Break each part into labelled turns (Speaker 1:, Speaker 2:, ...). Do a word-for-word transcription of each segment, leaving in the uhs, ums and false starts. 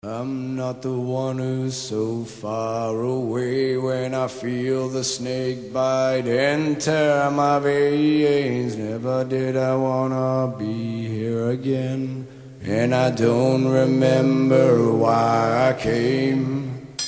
Speaker 1: I'm not the one who's so far away when I feel the snake bite enter my veins. Never did I wanna be here again, and I don't remember why I came.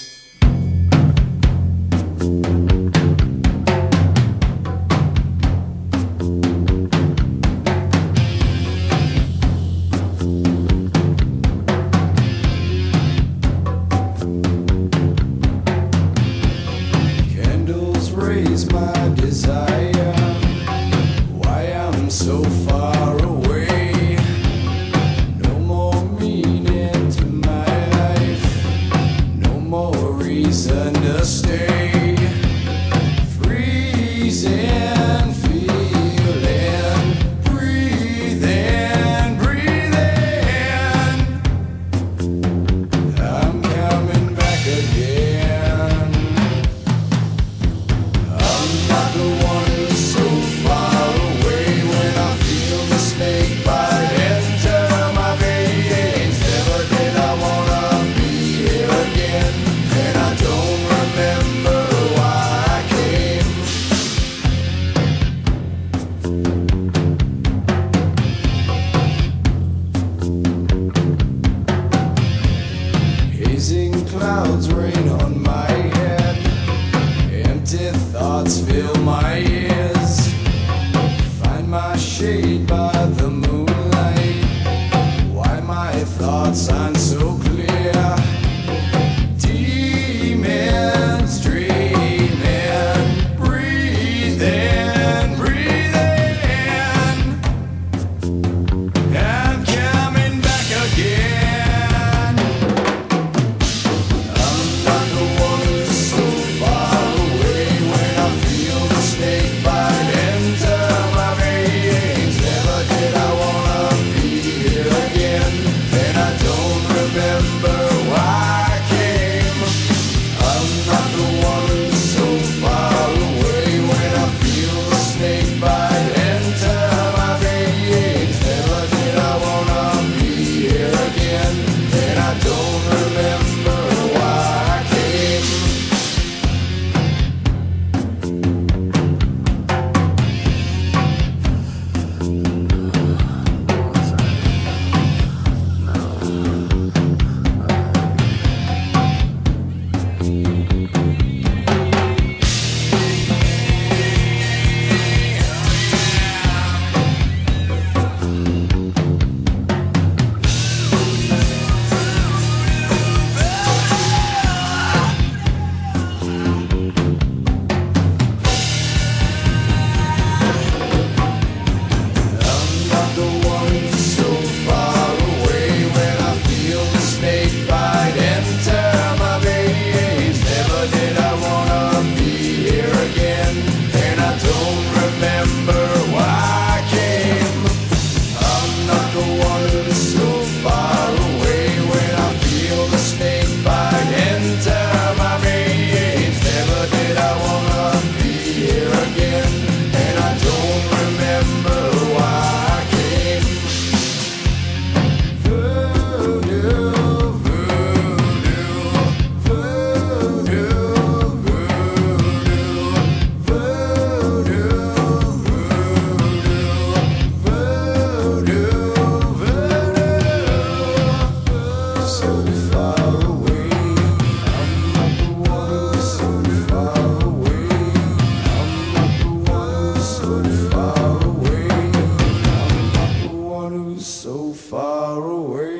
Speaker 1: Raise my desire, why I'm so far away. No more meaning to my life, no more reason to stay. Freezing, feeling, breathing, breathing. I'm coming back again. Clouds rain on my head, empty thoughts fill my ears. Find my shade by the moonlight, why my thoughts aren't so clear. Demons dreaming, breathing, breathing. I'm coming back again. So far away.